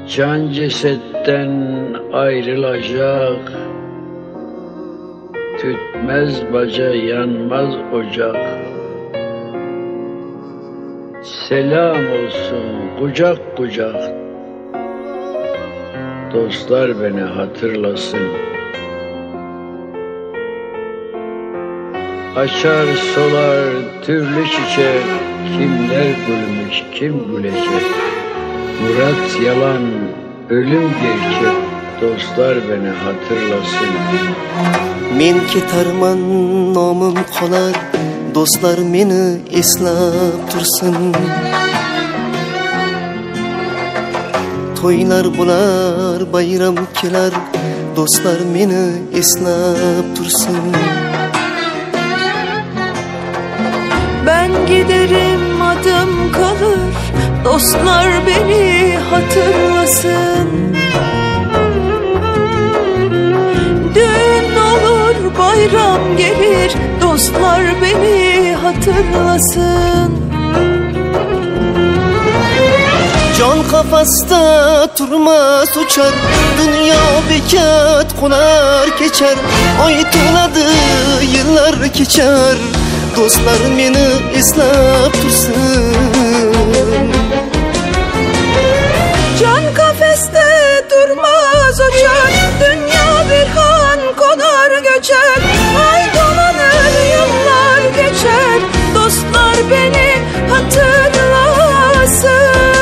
Can cesetten ayrılacak, tütmez baca yanmaz ocak. Selam olsun kucak kucak, dostlar beni hatırlasın. Açar solar türlü çiçek, kimler gülmüş kim gülecek. Murat yalan, ölüm gerçek, dostlar beni hatırlasın. Men ketarman nomim qolar, dostlar meni eslab tursin. To'ylar bo'lar, bayram kelar, dostlar meni eslab tursin. Ben giderim adım kalır, dostlar beni hatırlasın. Düğün olur, bayram gelir, dostlar beni hatırlasın. Can kafasta turmaz uçar, dünya bekat konar geçer. Ay to'ladi yıllar geçer, dostlar meni eslab tursin. Can kafeste durmaz uçar, dünya bir han konar göçer. Ay dolanır yıllar geçer, dostlar beni hatırlasın.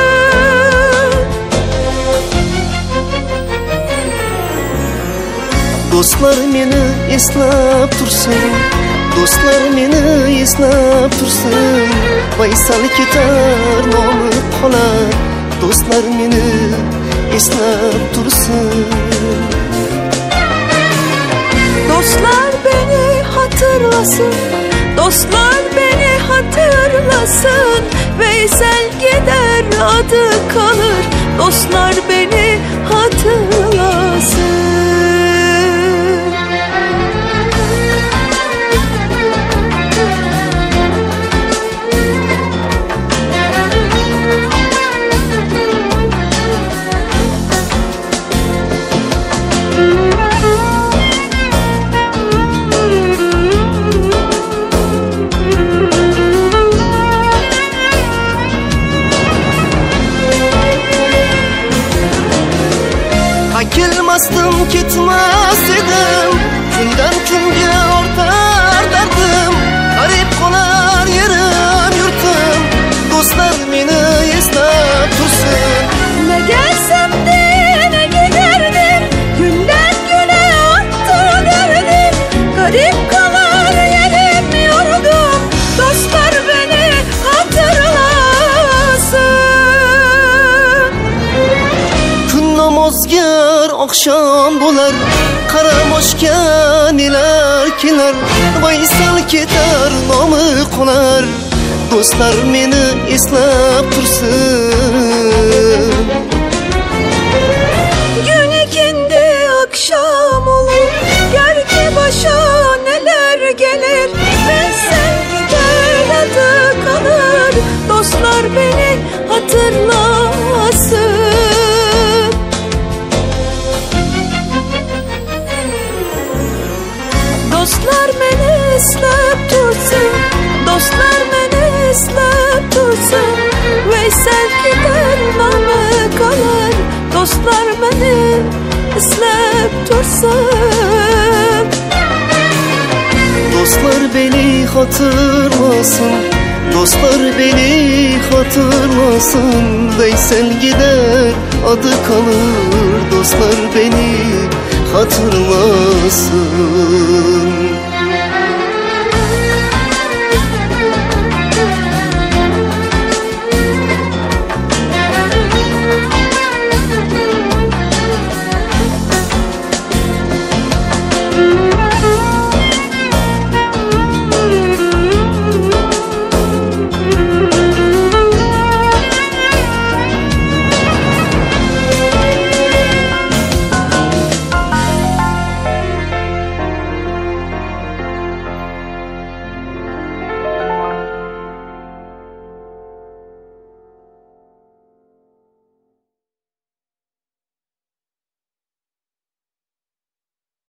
Dostlar meni eslab tursin, dostlar meni eslab tursin. Vaysal ketar nomi qolar, dostlar meni eslab tursin. Dostlar beni hatırlasın, dostlar beni hatırlasın. Veysel gider adı kalır, dostlar beni hatırlasın. Kelmasdim ketmas edim, kundan kunga ortar dardim. Garib qolar yerim yurtim, dostlar meni eslab tursin. Ne gelsem de ne giderdim, günden güne arttı derdim. Garip kalar yerim yurdum, dostlar beni hatırlasın. Kun namozgar akşam bo'lar, qaramoshga nelar kelar. Vaysal ketar nomi qolar, dostlar meni eslab tursin. Gün ikindi akşam olur, gerki başa neler gelir. Ben sen gider adı kalır, dostlar beni hatırlasın. Dostlar beni eslab tursin, dostlar beni eslab tursin. Veysel gider nomi kalır, dostlar beni eslab tursin. Dostlar beni hatırlasın, dostlar beni hatırlasın. Veysel gider adı kalır, dostlar beni hatırlasın.